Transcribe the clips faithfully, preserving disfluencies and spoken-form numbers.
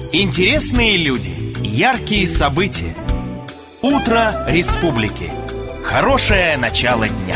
Интересные люди, яркие события. Утро республики. Хорошее начало дня.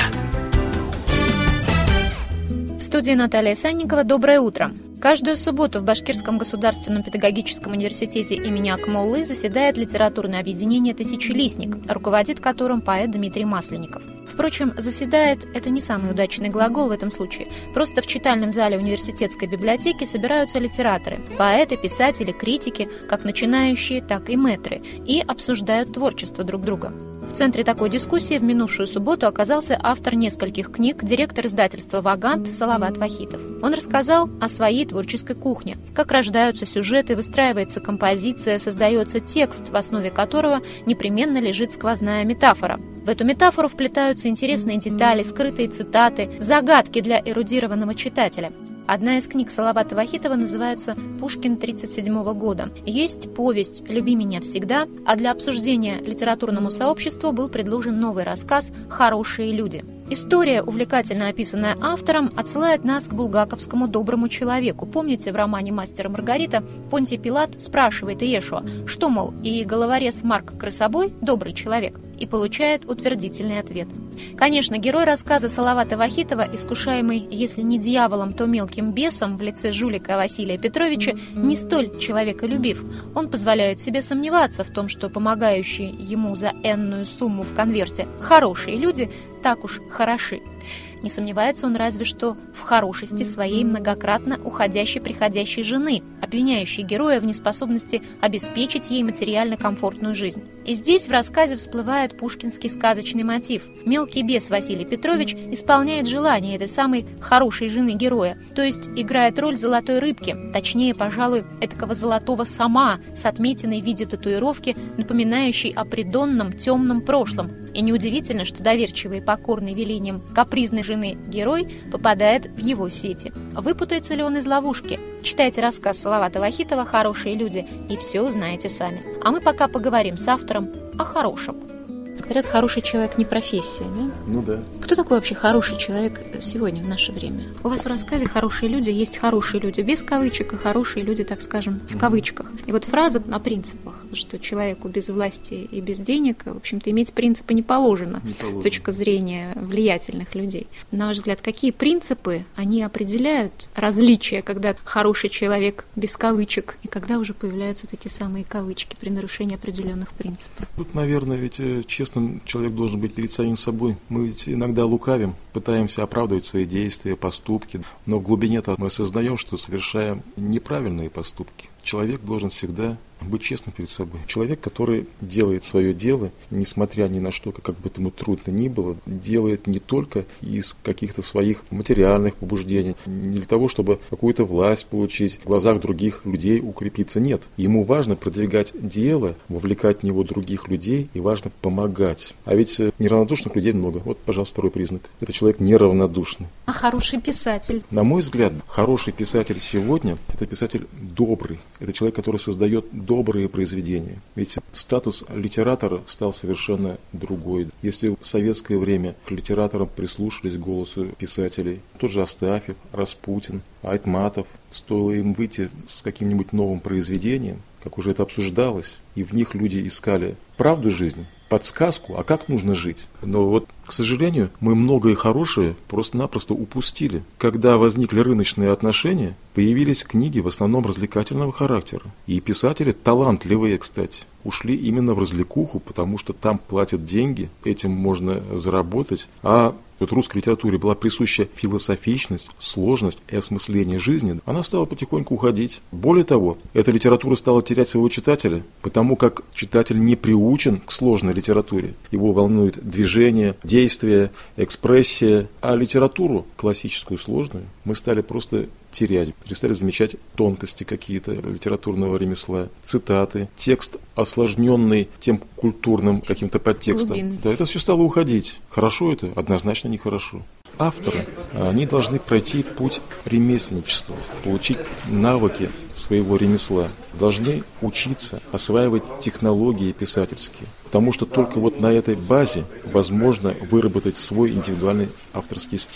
В студии Наталья Санникова. Доброе утро. Каждую субботу в Башкирском государственном педагогическом университете имени Акмоллы заседает литературное объединение «Тысячелистник», руководит которым поэт Дмитрий Масленников. Впрочем, заседает – это не самый удачный глагол в этом случае. Просто в читальном зале университетской библиотеки собираются литераторы, поэты, писатели, критики, как начинающие, так и мэтры, и обсуждают творчество друг друга. В центре такой дискуссии в минувшую субботу оказался автор нескольких книг, директор издательства «Вагант» Салават Вахитов. Он рассказал о своей творческой кухне, как рождаются сюжеты, выстраивается композиция, создается текст, в основе которого непременно лежит сквозная метафора. В эту метафору вплетаются интересные детали, скрытые цитаты, загадки для эрудированного читателя. Одна из книг Салавата Вахитова называется «Пушкин тридцать седьмого года». Есть повесть «Люби меня всегда», а для обсуждения литературному сообществу был предложен новый рассказ «Хорошие люди». История, увлекательно описанная автором, отсылает нас к булгаковскому доброму человеку. Помните, в романе «Мастер и Маргарита» Понтий Пилат спрашивает Иешуа, что, мол, и головорез Марк Крысобой добрый человек, и получает утвердительный ответ. Конечно, герой рассказа Салавата Вахитова, искушаемый, если не дьяволом, то мелким бесом в лице жулика Василия Петровича, не столь человеколюбив. Он позволяет себе сомневаться в том, что помогающие ему за энную сумму в конверте хорошие люди так уж хороши. Не сомневается он разве что в хорошести своей многократно уходящей-приходящей жены, обвиняющей героя в неспособности обеспечить ей материально комфортную жизнь. И здесь в рассказе всплывает пушкинский сказочный мотив. Мелкий бес Василий Петрович исполняет желание этой самой хорошей жены героя, то есть играет роль золотой рыбки, точнее, пожалуй, этакого золотого сама с отметиной в виде татуировки, напоминающей о придонном темном прошлом. И неудивительно, что доверчивый и покорный велением капризной жены герой попадает в его сети. Выпутается ли он из ловушки? Читайте рассказ Салавата Вахитова «Хорошие люди» и все узнаете сами. А мы пока поговорим с автором о хорошем. Говорят, хороший человек не профессия, да? Ну да. Кто такой вообще хороший человек сегодня, в наше время? У вас в рассказе «Хорошие люди» есть хорошие люди без кавычек и хорошие люди, так скажем, в кавычках. И вот фраза на принципах, что человеку без власти и без денег, в общем-то, иметь принципы не положено. Не положено. Точка зрения влиятельных людей. На ваш взгляд, какие принципы, они определяют различия, когда хороший человек без кавычек и когда уже появляются вот эти самые кавычки при нарушении определенных принципов? Тут, наверное, ведь честно человек должен быть перед самим собой. Мы ведь иногда лукавим, пытаемся оправдывать свои действия, поступки, но в глубине-то мы осознаем, что совершаем неправильные поступки. Человек должен всегда быть честным перед собой. Человек, который делает свое дело, несмотря ни на что, как бы ему трудно ни было, делает не только из каких-то своих материальных побуждений, не для того, чтобы какую-то власть получить, в глазах других людей укрепиться. Нет. Ему важно продвигать дело, вовлекать в него других людей, и важно помогать. А ведь неравнодушных людей много. Вот, пожалуйста, второй признак. Это человек неравнодушный. А хороший писатель? На мой взгляд, хороший писатель сегодня – это писатель добрый. Это человек, который создает добрые произведения. Ведь статус литератора стал совершенно другой. Если в советское время к литераторам прислушались к голосу писателей, тот же Астафьев, Распутин, Айтматов, стоило им выйти с каким-нибудь новым произведением, как уже это обсуждалось, и в них люди искали правду жизни, подсказку, а как нужно жить. Но вот, к сожалению, мы многое хорошее просто-напросто упустили. Когда возникли рыночные отношения, появились книги в основном развлекательного характера. И писатели, талантливые, кстати, ушли именно в развлекуху, потому что там платят деньги, этим можно заработать. А вот русской литературе была присуща философичность, сложность и осмысление жизни, она стала потихоньку уходить. Более того, эта литература стала терять своего читателя, потому как читатель не приучен к сложной литературе. Его волнует движение, действие, экспрессия. А литературу, классическую, сложную, мы стали просто терять, перестали замечать тонкости какие-то литературного ремесла, цитаты, текст, осложненный тем культурным каким-то подтекстом. Глубины. Да, это все стало уходить. Хорошо это? Однозначно нехорошо. Авторы, они должны пройти путь ремесленничества, получить навыки своего ремесла, должны учиться осваивать технологии писательские, потому что только вот на этой базе возможно выработать свой индивидуальный авторский стиль.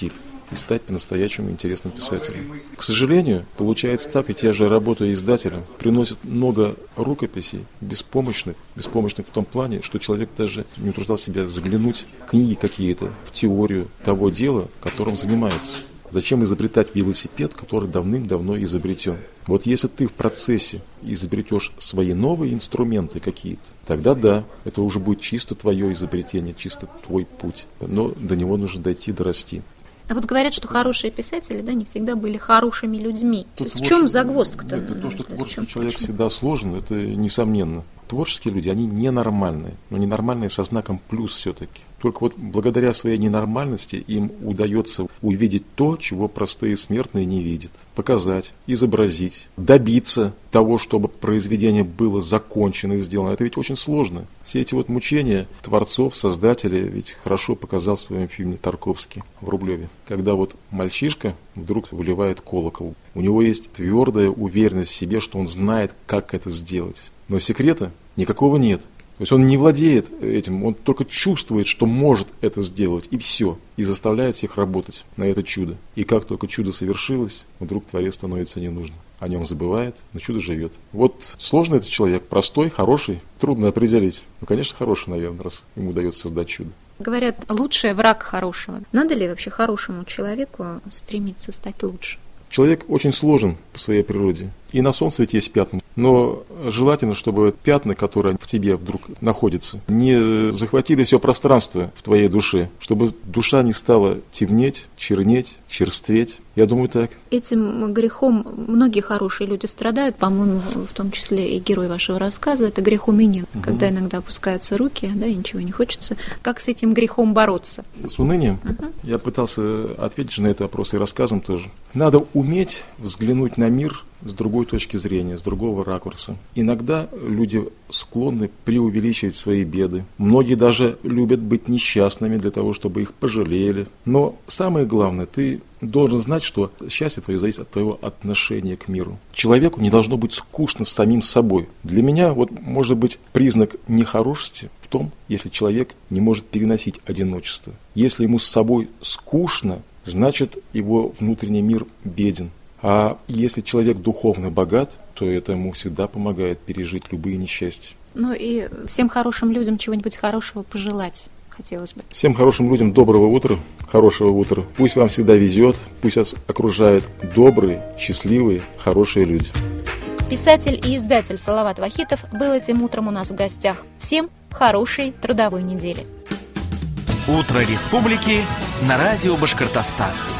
и стать по-настоящему интересным писателем. К сожалению, получается так, ведь я же работаю издателем, приносит много рукописей, беспомощных, беспомощных в том плане, что человек даже не утруждал себя заглянуть в книги какие-то, в теорию того дела, которым занимается. Зачем изобретать велосипед, который давным-давно изобретен? Вот если ты в процессе изобретешь свои новые инструменты какие-то, тогда да, это уже будет чисто твое изобретение, чисто твой путь. Но до него нужно дойти, дорасти. А вот говорят, что хорошие писатели, да, не всегда были хорошими людьми. Тут То есть в чем загвоздка-то? Это то, что творческий человек всегда сложен, это несомненно. Творческие люди, они ненормальные, но ненормальные со знаком плюс все-таки. Только вот благодаря своей ненормальности им удается увидеть то, чего простые смертные не видят. Показать, изобразить, добиться того, чтобы произведение было закончено и сделано. Это ведь очень сложно. Все эти вот мучения творцов, создателей ведь хорошо показал в своем фильме Тарковский в Рублеве. Когда вот мальчишка вдруг выливает колокол. У него есть твердая уверенность в себе, что он знает, как это сделать. Но секрета никакого нет. То есть он не владеет этим, он только чувствует, что может это сделать, и все. И заставляет всех работать на это чудо. И как только чудо совершилось, вдруг творец становится ненужным. О нем забывает, но чудо живет. Вот сложный этот человек, простой, хороший, трудно определить. Ну, конечно, хороший, наверное, раз ему удается создать чудо. Говорят, лучший враг хорошего. Надо ли вообще хорошему человеку стремиться стать лучше? Человек очень сложен по своей природе. И на солнце ведь есть пятна. Но желательно, чтобы пятна, которые в тебе вдруг находятся, не захватили все пространство в твоей душе. Чтобы душа не стала темнеть, чернеть, черстветь. Я думаю, так. Этим грехом многие хорошие люди страдают, по-моему, в том числе и герой вашего рассказа. Это грех уныния, угу. Когда иногда опускаются руки, да, и ничего не хочется. Как с этим грехом бороться? С унынием? Угу. Я пытался ответить на этот вопрос и рассказом тоже. Надо уметь взглянуть на мир с другой точки зрения, с другого ракурса. Иногда люди склонны преувеличивать свои беды. Многие даже любят быть несчастными для того, чтобы их пожалели. Но самое главное, ты должен знать, что счастье твое зависит от твоего отношения к миру. Человеку не должно быть скучно с самим собой. Для меня вот может быть признак нехорошести в том, если человек не может переносить одиночество. Если ему с собой скучно, значит его внутренний мир беден. А если человек духовно богат, то это ему всегда помогает пережить любые несчастья. Ну и всем хорошим людям чего-нибудь хорошего пожелать хотелось бы. Всем хорошим людям доброго утра, хорошего утра. Пусть вам всегда везет, пусть вас окружают добрые, счастливые, хорошие люди. Писатель и издатель Салават Вахитов был этим утром у нас в гостях. Всем хорошей трудовой недели. Утро республики на радио Башкортостан.